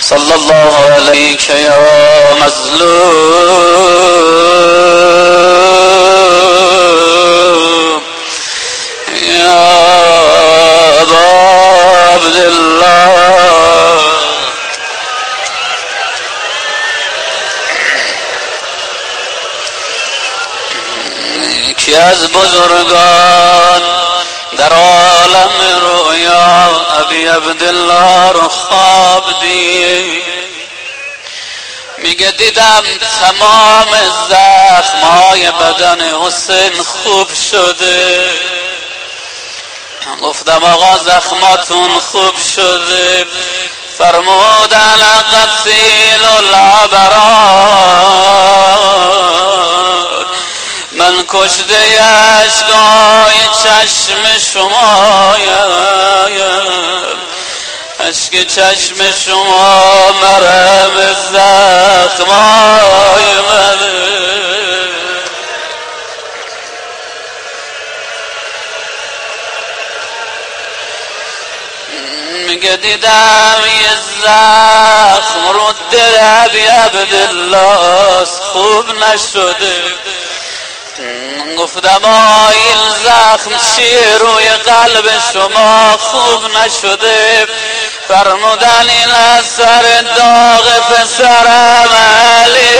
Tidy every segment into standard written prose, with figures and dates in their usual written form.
صلى الله عليك يا مظلوم يا أبا عبد الله. یکی از بزرگان در عالم رویا ابی عبدالله رو خواب دید، میگه دیدم تمام زخمهای بدن حسین خوب شده. گفتم آقا زخماتون خوب شده؟ فرمود انا قتیل العبرات، من کشته اشکای چشم شمایم، اشک چشم شما مرهم زخمای منه. میگه دیدم یه زخم رو دل ابی عبدالله خوب نشده. گفتم این زخم چیه روی قلب شما خوب نشده؟ فرمودن این اثر داغ پسرم علی.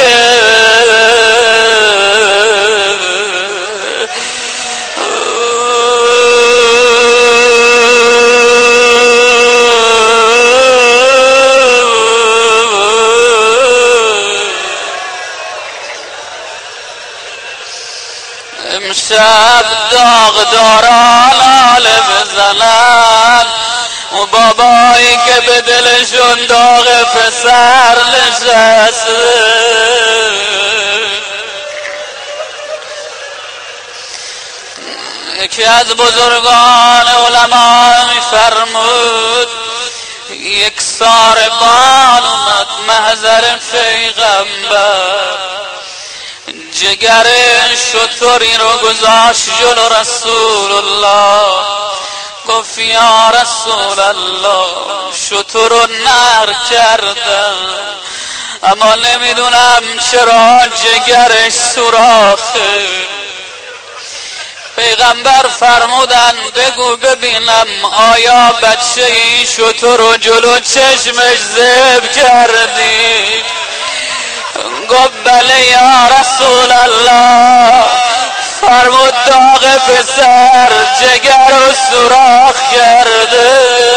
امشب داغداران حاله بزنن و بابایی که به دلشون داغ پسر نشسته. یکی از بزرگان علما میفرمود یک ساربان اومد محضر پیغمبر، جگر شتری رو گذاشت جلو رسول الله. گفت یا رسول الله شتر رو نر کردم اما نمیدونم چرا جگرش سوراخه. پیغمبر فرمودن بگو ببینم آیا بچه این شتر رو جلو چشمش ذبح کردی؟ گفت بله یا رسول الله. فرمود داغ پسر جگر و سوراخ کرده.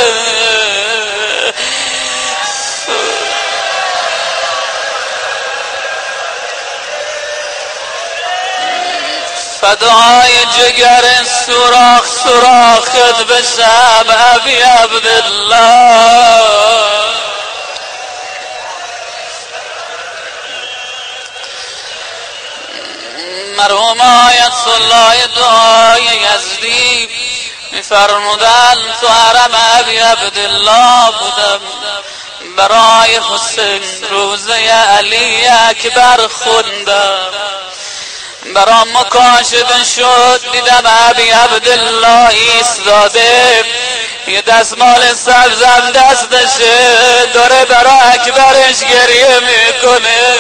فدای جگر سوراخ سوراخت بشم ابی عبدالله. مرحوم آیت الله دعای یزدی میفرمودن تو حرم ابی عبدالله بودم، برای حسین روزه علی اکبر خوندم. برام مکاشفه شد دیدم ابی عبدالله ایستاده، یه دستمال سبزم دستشه داره برای اکبرش گریه میکنه.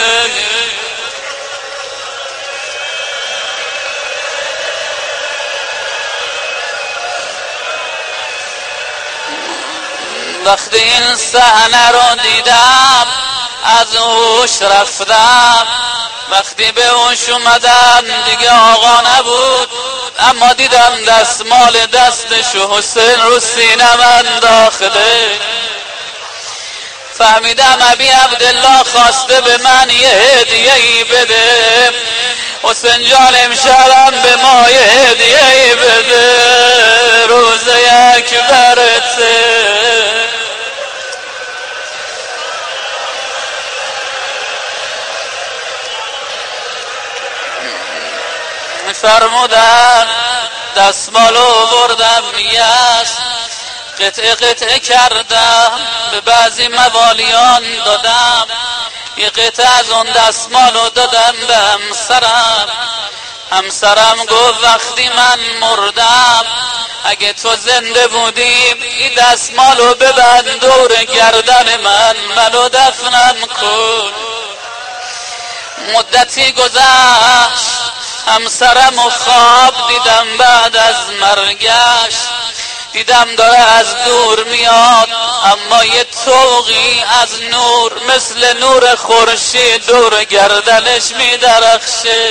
وقتی این صحنه رو دیدم از هوش رفتم. وقتی به هوش اومدم دیگه آقا نبود، اما دیدم دستمال دستشو حسین رو سینم انداخته. فهمیدم ابی عبدالله خواسته به من یه هدیه‌ای بده. حسین جان امشبم به ما یه هدیه‌ای بده، روزه اکبرته. فرمودن دستمالو بردم یس قطعه قطعه کردم به بعضی موالیان دادم، یه قطعه از اون دستمالو دادم به همسرم. همسرم گفت وقتی من مردم اگه تو زنده بودی این دستمالو ببند دور گردن من. من منو دفنم کن. مدتی گذشت همسرم و خواب دیدم بعد از مرگش، دیدم داره از دور میاد اما یه طوقی از نور مثل نور خورشید دور گردنش میدرخشه.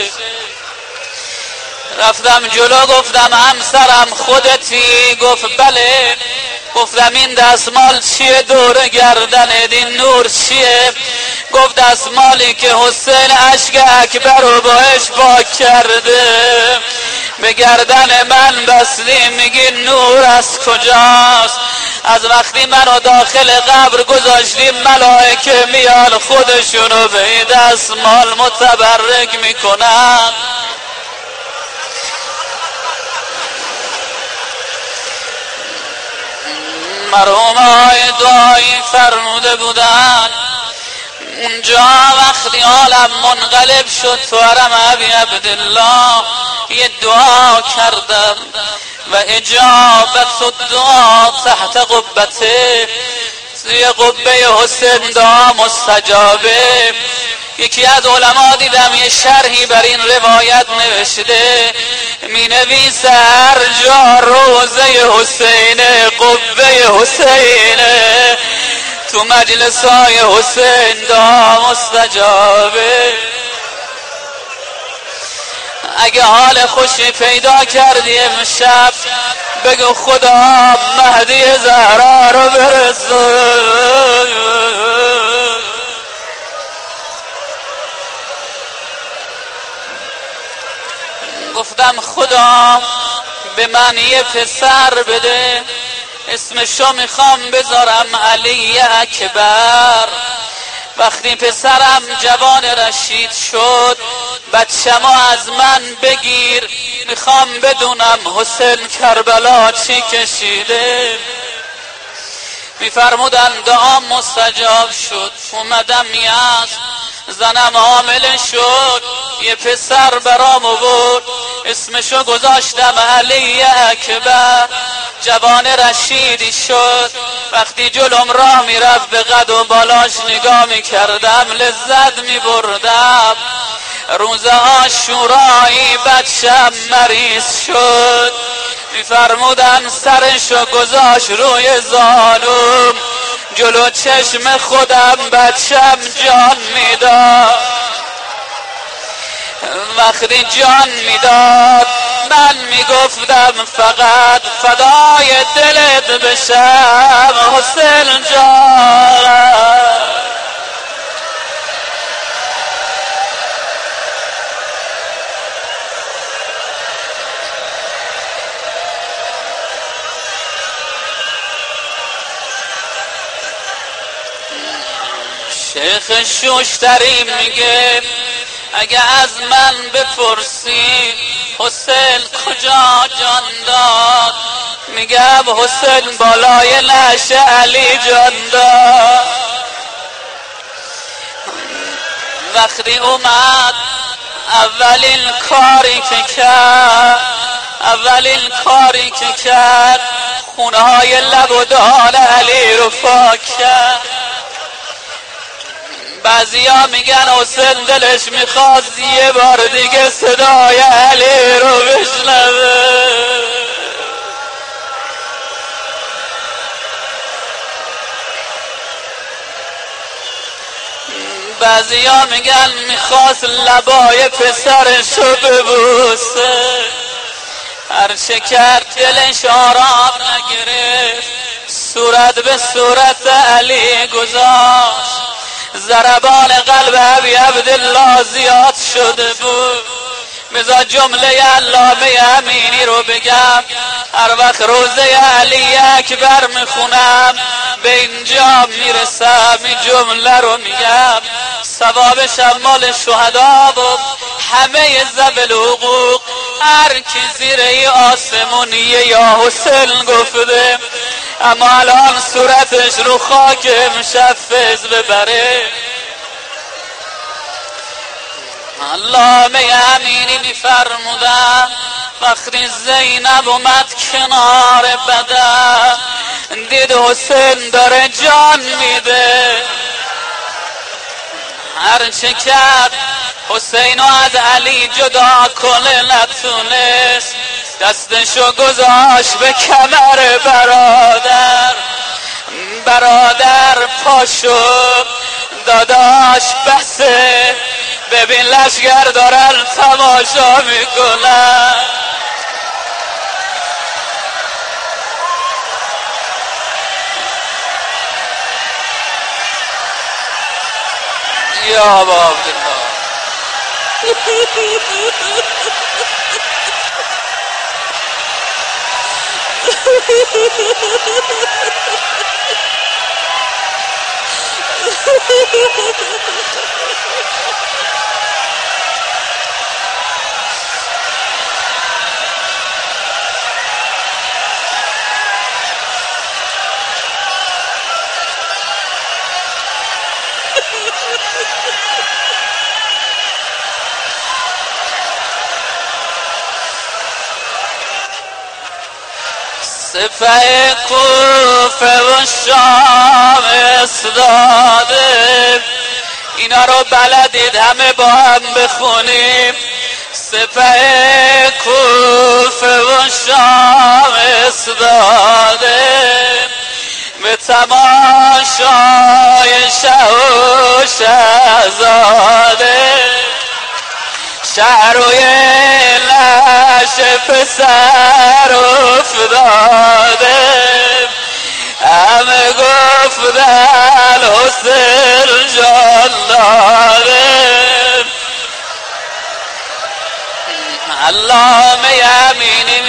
رفتم جلو گفتم همسرم خودتی؟ گفت بله. گفتم این دستمال چیه دور گردنت؟ این نور چیه؟ گفت دستمالی که حسین اشک اکبر رو باش پاک کرده، به گردن من بستی، میگی نور از کجاست؟ از وقتی منو داخل قبر گذاشتیم ملائکه میان خودشونو به این دستمال متبرک میکنن. مرحومای دعایی فرموده بودن اونجا وقتی عالم منقلب شد تو حرم ابی عبدالله یه دعا کردم و اجابت الدعا تحت قبته، توی قبه حسین دعا مستجابه. یکی از علما دیدم یه شرحی بر این روایت نوشته، می نویسه هر جا روضه حسینه قبه حسینه، تو مجلس های حسین دعا مستجابه. اگه حال خوشی پیدا کردی امشب بگو خدا مهدی زهرا رو برسون. گفتم خدا به من یه پسر بده، اسمشو میخوام بذارم علی اکبر. وقتی پسرم جوان رشید شد بچه‌مو از من بگیر، میخوام بدونم حسین کربلا چی کشیده. میفرمودن دعا مستجاب شد. اومدم میاز زنم حامله شد، یه پسر برام آورد، اسمشو گذاشتم علی اکبر. جوان رشیدی شد، وقتی جلوم راه میرفت به قد و بالاش نگاه میکردم لذت میبردم. روز عاشورایی بچم مریض شد، میفرمودن سرشو گذاشت روی زانوم، جلو چشم خودم بچم جان میداد. وقتی جان میداد من میگفتم فقط فدای دلت بشم حسین جان. شیخ شوشتری میگه اگه از من بپرسی حسین کجا جان داد، میگم حسین بالای نعش علی جان داد. وقتی اومد اولین کاری که کرد خونه های لب و دهان علی رو پاک کرد. بعضیا میگن حسین دلش میخواست یه بار دیگه صدای علی رو بشنوه. بعضیا میگن میخواست لبای پسرشو ببوسه، هرچه کرد دلش آرام نگرفت، صورت به صورت علی گذاشت. ضربان قلب ابی عبدالله زیاد شده بود. بذار جمله علامه امینی رو بگم، هر وقت روزه علی اکبر میخونم به اینجا میرسم این جمله رو میگم، ثواب شمال شهدا بود همه ذوی الحقوق هر کی زیر ای آسمونیه یا حسین گفته، اما الان صورتش رو خاک مشفز ببره. علامه امینی میفرمودن وقتی زینب اومد کنار بدن دید حسین داره جان میده، هرچه کرد حسین از علی جدا کنه نتونست، دستشو گذاشت به کمر برادر پاشو داداش بسه، ببین لشگر دارن تماشا میکنن. یا ابا عبدالله سپه کوفه و شام استاده، اینا رو بلدید همه با هم بخونیم. سپه کوفه و شام استاده، به تماشای شه و شهزاده، شهروی لش پسر افتاده، همه گفتن حسین جان داده. علامه امینی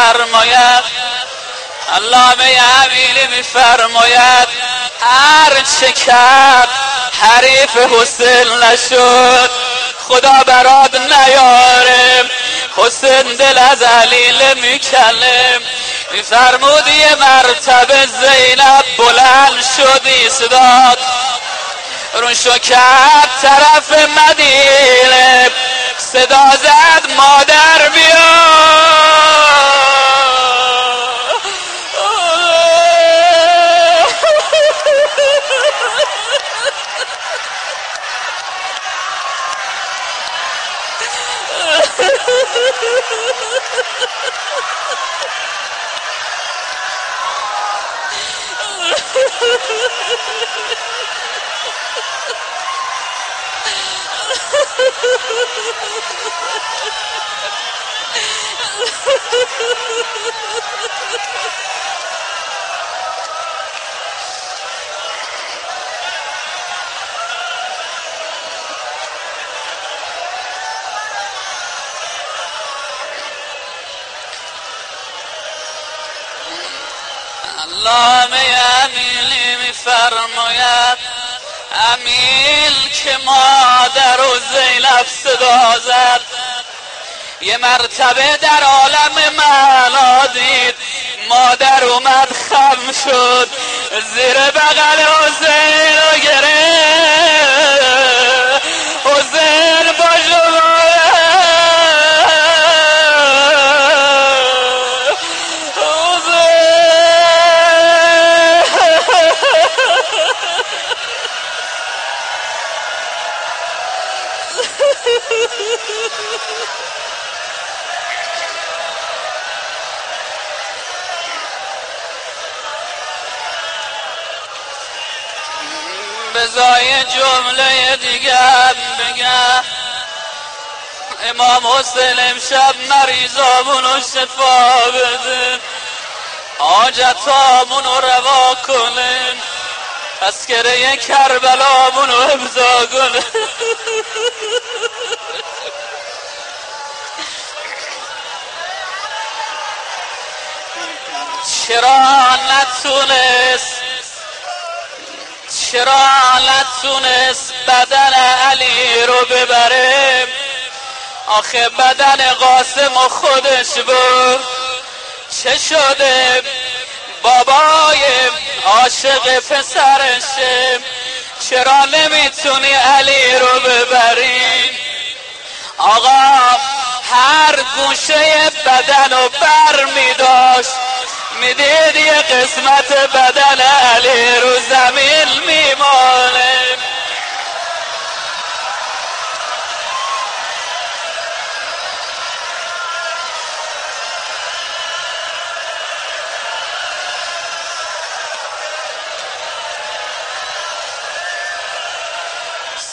میفرماید هر چه کرد حریف حسین نشد، خدا برات نیاره. حسین دل از علی میکلم، میفرمود یه مرتبه زینب بلند شد ایستاد، روشو کرد طرف مدینه، صدا زد مادر بیا. علامه امیلی میفرماید امیل که مادر و زینب صدا زد، یه مرتبه در عالم معنا دید مادر اومد خم شد، زیر بغل حسین رو گرفت، حسین با بزای جمله دیگر بگم، امام حسین امشب مریضامونو شفا بده، حاجتامونو روا کنن، تذکره کربلامونو امضا کنن. چرا نتونست بدن علی رو ببره؟ آخه بدن قاسم و خودش بود. چه شده بابای عاشق پسرشه؟ چرا نمیتونی علی رو ببری؟ آقا هر گوشه بدن رو بر میداشت، میدید یه قسمت بدن علی رو زمین میمانه.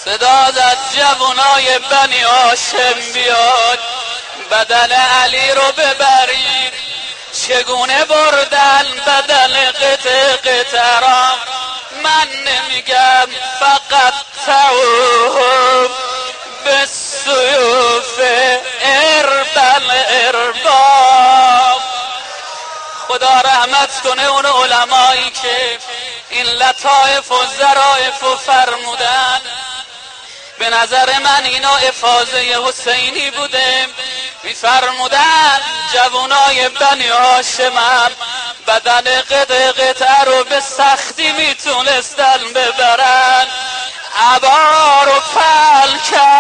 صدا زد جوانای بنی هاشم بیاد بدل علی رو ببرید. چگونه بردن بدل قطع را من نمیگم، فقط تعوهم به سیوف ارباب. خدا رحمت کنه اون علمایی که این لطائف و ظرائف و فرمودن. به نظر من اینا افاضه حسینی بوده. میفرمودن جوانای بنی هاشم بدن قطع رو به سختی میتونستن ببرن. عبا رو پل کرد